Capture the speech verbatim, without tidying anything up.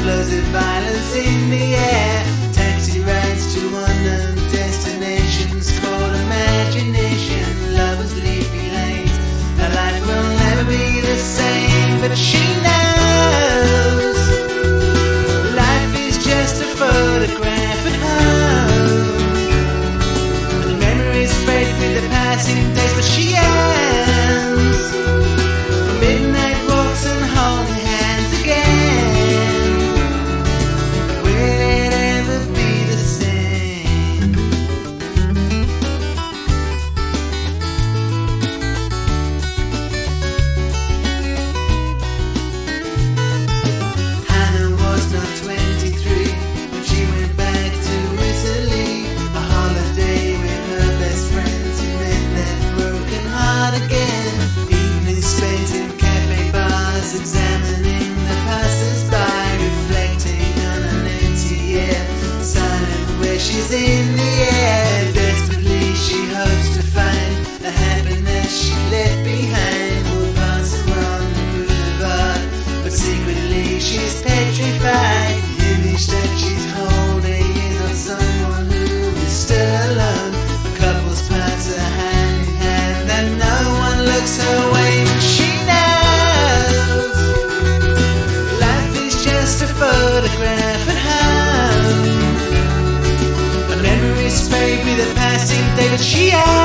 explosive violence in the air. Taxi rides to unknown destinations called imagination. Lovers leave behind. Her life will never be the same, but she knows life is just a photograph at home. And memories fade with the passing days, but she ends midnight walks and holding hands again. Will it ever be the same? Hannah was not twenty-three when she went back to Italy. A holiday with her best friends who met that broken heart again. Evenings spent in cafe bars, examining the passers-by, reflecting on an empty year, silent where she's in the air. Desperately she hopes to find the happiness she left behind. Will pass around the boulevard, but secretly she's petrified. The image that she's holding is of someone who is still alone. The couples pass a hand in hand, and no one looks her way, but she knows life is just a photograph at home. The memories fade with a passing day, but she has